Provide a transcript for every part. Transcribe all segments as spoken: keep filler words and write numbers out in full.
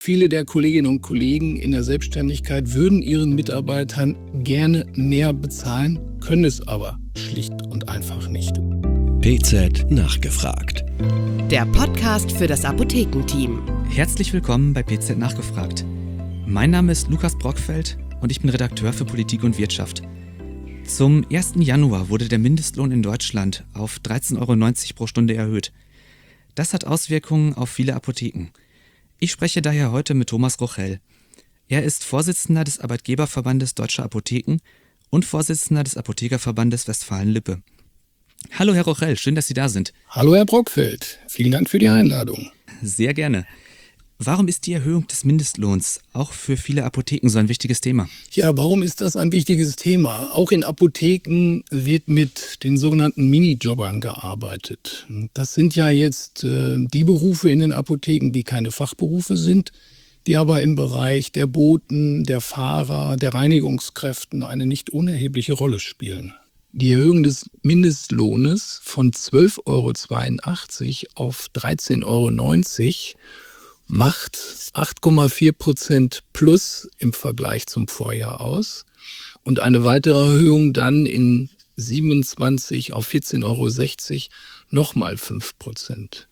Viele der Kolleginnen und Kollegen in der Selbstständigkeit würden ihren Mitarbeitern gerne mehr bezahlen, können es aber schlicht und einfach nicht. P Z nachgefragt. Der Podcast für das Apothekenteam. Herzlich willkommen bei P Z nachgefragt. Mein Name ist Lukas Brockfeld und ich bin Redakteur für Politik und Wirtschaft. Zum ersten Januar wurde der Mindestlohn in Deutschland auf dreizehn Euro neunzig pro Stunde erhöht. Das hat Auswirkungen auf viele Apotheken. Ich spreche daher heute mit Thomas Rochell. Er ist Vorsitzender des Arbeitgeberverbandes Deutscher Apotheken und Vorsitzender des Apothekerverbandes Westfalen-Lippe. Hallo Herr Rochell, schön, dass Sie da sind. Hallo Herr Brockfeld, vielen Dank für die Einladung. Sehr gerne. Warum ist die Erhöhung des Mindestlohns auch für viele Apotheken so ein wichtiges Thema? Ja, warum ist das ein wichtiges Thema? Auch in Apotheken wird mit den sogenannten Minijobbern gearbeitet. Das sind ja jetzt äh, die Berufe in den Apotheken, die keine Fachberufe sind, die aber im Bereich der Boten, der Fahrer, der Reinigungskräften eine nicht unerhebliche Rolle spielen. Die Erhöhung des Mindestlohnes von zwölf Euro zweiundachtzig auf dreizehn Euro neunzig macht acht Komma vier Prozent plus im Vergleich zum Vorjahr aus und eine weitere Erhöhung dann in siebenundzwanzig auf vierzehn Euro sechzig nochmal fünf Prozent.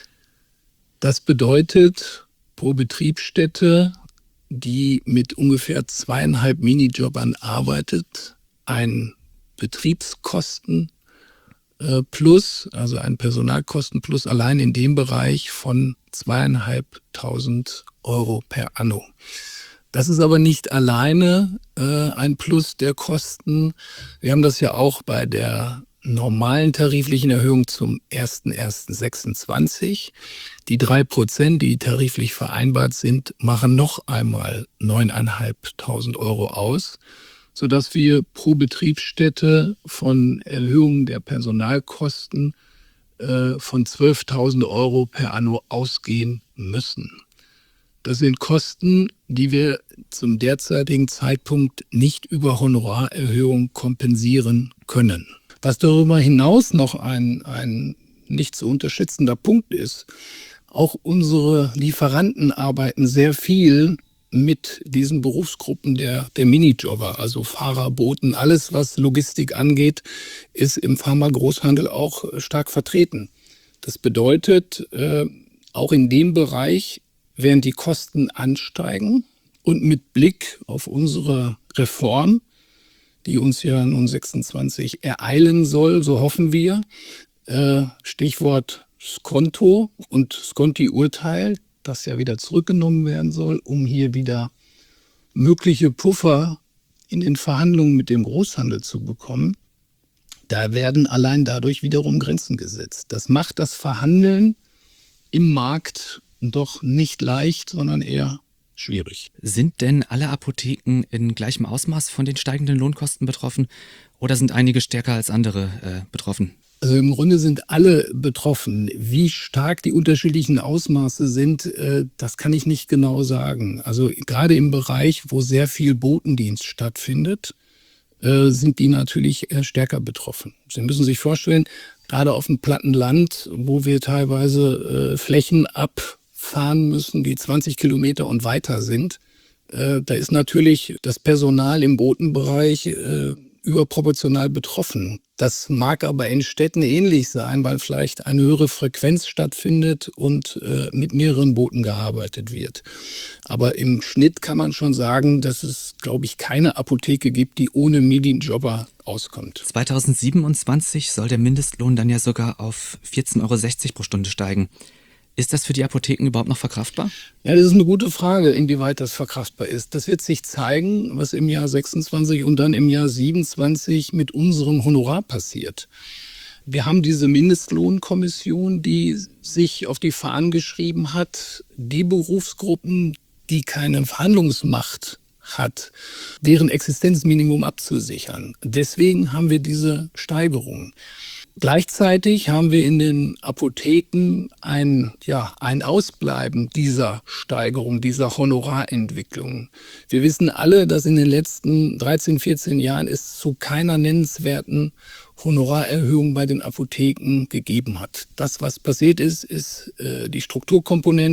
Das bedeutet pro Betriebsstätte, die mit ungefähr zweieinhalb Minijobbern arbeitet, ein Betriebskosten äh, plus, also ein Personalkosten plus allein in dem Bereich von zweieinhalbtausend Euro per anno. Das ist aber nicht alleine äh, ein Plus der Kosten. Wir haben das ja auch bei der normalen tariflichen Erhöhung zum ersten ersten sechsundzwanzig. Die drei Prozent, die tariflich vereinbart sind, machen noch einmal neuntausendfünfhundert Euro aus, sodass wir pro Betriebsstätte von Erhöhungen der Personalkosten äh, von zwölftausend Euro per anno ausgehen müssen. Das sind Kosten, die wir zum derzeitigen Zeitpunkt nicht über Honorarerhöhung kompensieren können. Was darüber hinaus noch ein, ein nicht zu unterschätzender Punkt ist, auch unsere Lieferanten arbeiten sehr viel mit diesen Berufsgruppen der, der Minijobber, also Fahrer, Boten, alles was Logistik angeht, ist im Pharma-Großhandel auch stark vertreten. Das bedeutet, äh, auch in dem Bereich werden die Kosten ansteigen und mit Blick auf unsere Reform, die uns ja nun sechsundzwanzig ereilen soll, so hoffen wir, äh, Stichwort Skonto und Skonti-Urteil, das ja wieder zurückgenommen werden soll, um hier wieder mögliche Puffer in den Verhandlungen mit dem Großhandel zu bekommen. Da werden allein dadurch wiederum Grenzen gesetzt. Das macht das Verhandeln im Markt doch nicht leicht, sondern eher schwierig. Sind denn alle Apotheken in gleichem Ausmaß von den steigenden Lohnkosten betroffen oder sind einige stärker als andere äh, betroffen? Also im Grunde sind alle betroffen. Wie stark die unterschiedlichen Ausmaße sind, äh, das kann ich nicht genau sagen. Also gerade im Bereich, wo sehr viel Botendienst stattfindet, äh, sind die natürlich eher stärker betroffen. Sie müssen sich vorstellen, gerade auf dem platten Land, wo wir teilweise äh, Flächen abfahren müssen, die zwanzig Kilometer und weiter sind, äh, da ist natürlich das Personal im Botenbereich äh, überproportional betroffen. Das mag aber in Städten ähnlich sein, weil vielleicht eine höhere Frequenz stattfindet und äh, mit mehreren Booten gearbeitet wird. Aber im Schnitt kann man schon sagen, dass es, glaube ich, keine Apotheke gibt, die ohne Minijobber auskommt. zweitausendsiebenundzwanzig soll der Mindestlohn dann ja sogar auf vierzehn Euro sechzig pro Stunde steigen. Ist das für die Apotheken überhaupt noch verkraftbar? Ja, das ist eine gute Frage, inwieweit das verkraftbar ist. Das wird sich zeigen, was im Jahr sechsundzwanzig und dann im Jahr siebenundzwanzig mit unserem Honorar passiert. Wir haben diese Mindestlohnkommission, die sich auf die Fahnen geschrieben hat, die Berufsgruppen, die keine Verhandlungsmacht hat, deren Existenzminimum abzusichern. Deswegen haben wir diese Steigerung. Gleichzeitig haben wir in den Apotheken ein, ja, ein Ausbleiben dieser Steigerung, dieser Honorarentwicklung. Wir wissen alle, dass in den letzten dreizehn, vierzehn Jahren es zu keiner nennenswerten Honorarerhöhung bei den Apotheken gegeben hat. Das, was passiert ist, ist äh, die Strukturkomponente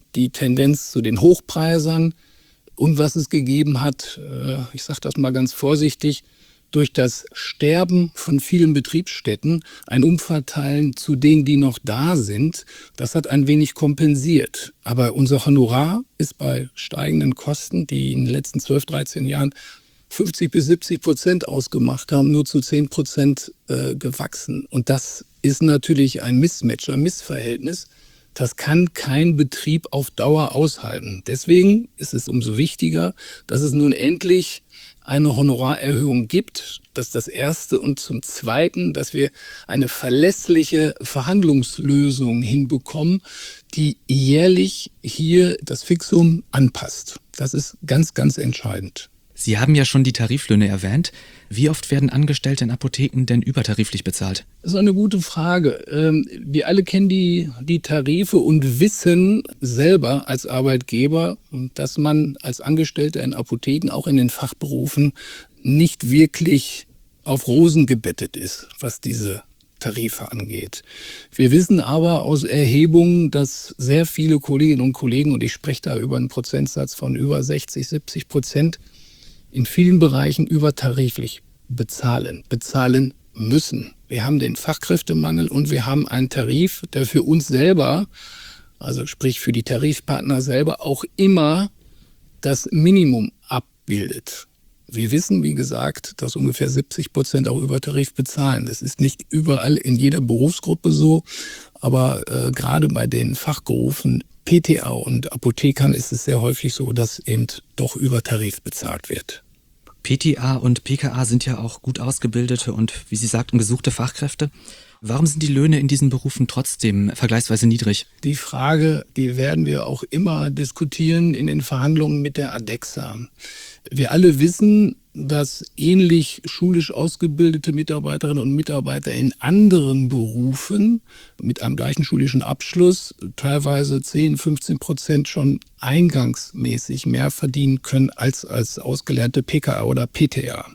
die Tendenz zu den Hochpreisern und was es gegeben hat, ich sage das mal ganz vorsichtig, durch das Sterben von vielen Betriebsstätten ein Umverteilen zu denen, die noch da sind, das hat ein wenig kompensiert. Aber unser Honorar ist bei steigenden Kosten, die in den letzten zwölf, dreizehn Jahren fünfzig bis siebzig Prozent ausgemacht haben, nur zu zehn Prozent äh, gewachsen. Und das ist natürlich ein Mismatch, ein Missverhältnis. Das kann kein Betrieb auf Dauer aushalten. Deswegen ist es umso wichtiger, dass es nun endlich eine Honorarerhöhung gibt. Das ist das Erste. Und zum Zweiten, dass wir eine verlässliche Verhandlungslösung hinbekommen, die jährlich hier das Fixum anpasst. Das ist ganz, ganz entscheidend. Sie haben ja schon die Tariflöhne erwähnt. Wie oft werden Angestellte in Apotheken denn übertariflich bezahlt? Das ist eine gute Frage. Wir alle kennen die, die Tarife und wissen selber als Arbeitgeber, dass man als Angestellter in Apotheken, auch in den Fachberufen, nicht wirklich auf Rosen gebettet ist, was diese Tarife angeht. Wir wissen aber aus Erhebungen, dass sehr viele Kolleginnen und Kollegen, und ich spreche da über einen Prozentsatz von über sechzig, siebzig Prozent, in vielen Bereichen übertariflich bezahlen, bezahlen müssen. Wir haben den Fachkräftemangel und wir haben einen Tarif, der für uns selber, also sprich für die Tarifpartner selber, auch immer das Minimum abbildet. Wir wissen, wie gesagt, dass ungefähr siebzig Prozent auch Übertarif bezahlen. Das ist nicht überall in jeder Berufsgruppe so, aber äh, gerade bei den Fachberufen P T A und Apothekern ist es sehr häufig so, dass eben doch Übertarif bezahlt wird. P T A und P K A sind ja auch gut ausgebildete und, wie Sie sagten, gesuchte Fachkräfte. Warum sind die Löhne in diesen Berufen trotzdem vergleichsweise niedrig? Die Frage, die werden wir auch immer diskutieren in den Verhandlungen mit der ADEXA. Wir alle wissen, dass ähnlich schulisch ausgebildete Mitarbeiterinnen und Mitarbeiter in anderen Berufen mit einem gleichen schulischen Abschluss teilweise zehn, fünfzehn Prozent schon eingangsmäßig mehr verdienen können als als ausgelernte P K A oder P T A.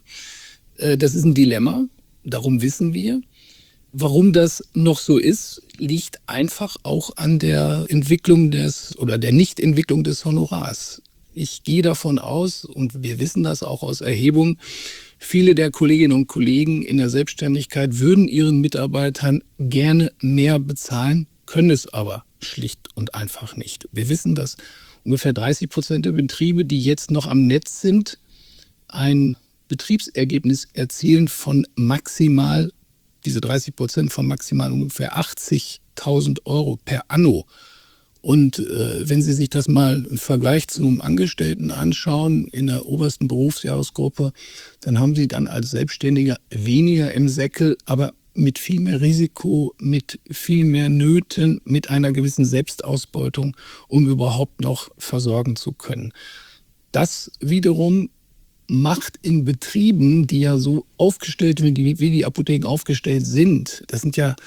Das ist ein Dilemma, darum wissen wir. Warum das noch so ist, liegt einfach auch an der Entwicklung des oder der Nichtentwicklung des Honorars. Ich gehe davon aus, und wir wissen das auch aus Erhebungen, viele der Kolleginnen und Kollegen in der Selbstständigkeit würden ihren Mitarbeitern gerne mehr bezahlen, können es aber schlicht und einfach nicht. Wir wissen, dass ungefähr dreißig Prozent der Betriebe, die jetzt noch am Netz sind, ein Betriebsergebnis erzielen von maximal, diese dreißig Prozent von maximal ungefähr achtzigtausend Euro per Anno. Und äh, wenn Sie sich das mal im Vergleich zu einem Angestellten anschauen, in der obersten Berufsjahresgruppe, dann haben Sie dann als Selbstständiger weniger im Säckel, aber mit viel mehr Risiko, mit viel mehr Nöten, mit einer gewissen Selbstausbeutung, um überhaupt noch versorgen zu können. Das wiederum macht in Betrieben, die ja so aufgestellt sind, wie die Apotheken aufgestellt sind, das sind ja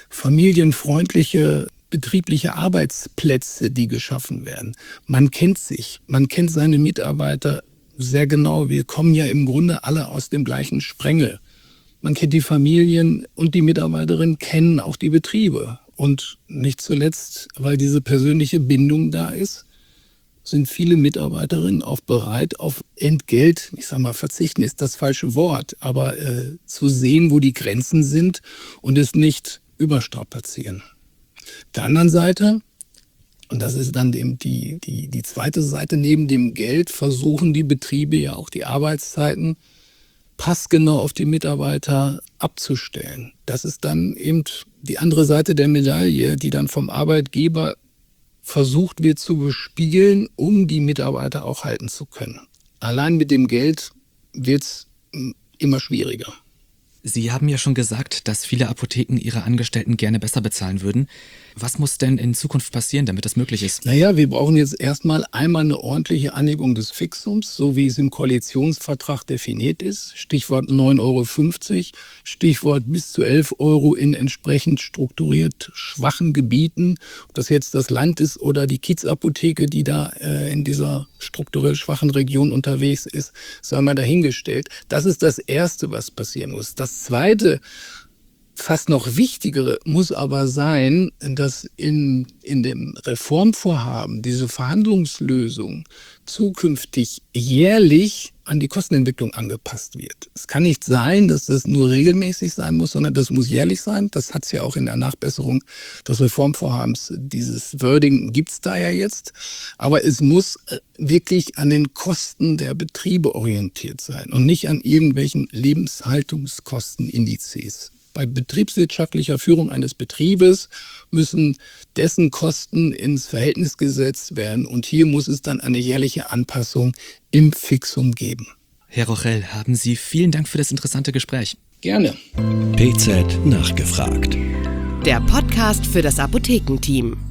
familienfreundliche betriebliche Arbeitsplätze, die geschaffen werden. Man kennt sich, man kennt seine Mitarbeiter sehr genau. Wir kommen ja im Grunde alle aus dem gleichen Sprengel. Man kennt die Familien und die Mitarbeiterinnen kennen auch die Betriebe. Und nicht zuletzt, weil diese persönliche Bindung da ist, sind viele Mitarbeiterinnen auch bereit, auf Entgelt, ich sage mal, verzichten ist das falsche Wort, aber äh, zu sehen, wo die Grenzen sind und es nicht überstrapazieren. Auf der anderen Seite, und das ist dann eben die, die, die zweite Seite, neben dem Geld versuchen die Betriebe ja auch die Arbeitszeiten passgenau auf die Mitarbeiter abzustellen. Das ist dann eben die andere Seite der Medaille, die dann vom Arbeitgeber versucht wird zu bespielen, um die Mitarbeiter auch halten zu können. Allein mit dem Geld wird es immer schwieriger. Sie haben ja schon gesagt, dass viele Apotheken ihre Angestellten gerne besser bezahlen würden. Was muss denn in Zukunft passieren, damit das möglich ist? Naja, wir brauchen jetzt erstmal einmal eine ordentliche Anhebung des Fixums, so wie es im Koalitionsvertrag definiert ist. Stichwort neun Euro fünfzig, Stichwort bis zu elf Euro in entsprechend strukturiert schwachen Gebieten. Ob das jetzt das Land ist oder die Kiezapotheke, die da äh, in dieser strukturell schwachen Region unterwegs ist, sei mal dahingestellt. Das ist das Erste, was passieren muss. Das Zweite, Fast noch wichtigere muss aber sein, dass in, in dem Reformvorhaben diese Verhandlungslösung zukünftig jährlich an die Kostenentwicklung angepasst wird. Es kann nicht sein, dass das nur regelmäßig sein muss, sondern das muss jährlich sein. Das hat es ja auch in der Nachbesserung des Reformvorhabens. Dieses Wording gibt es da ja jetzt. Aber es muss wirklich an den Kosten der Betriebe orientiert sein und nicht an irgendwelchen Lebenshaltungskostenindizes. Bei betriebswirtschaftlicher Führung eines Betriebes müssen dessen Kosten ins Verhältnis gesetzt werden. Und hier muss es dann eine jährliche Anpassung im Fixum geben. Herr Rochell, haben Sie vielen Dank für das interessante Gespräch. Gerne. P Z nachgefragt. Der Podcast für das Apothekenteam.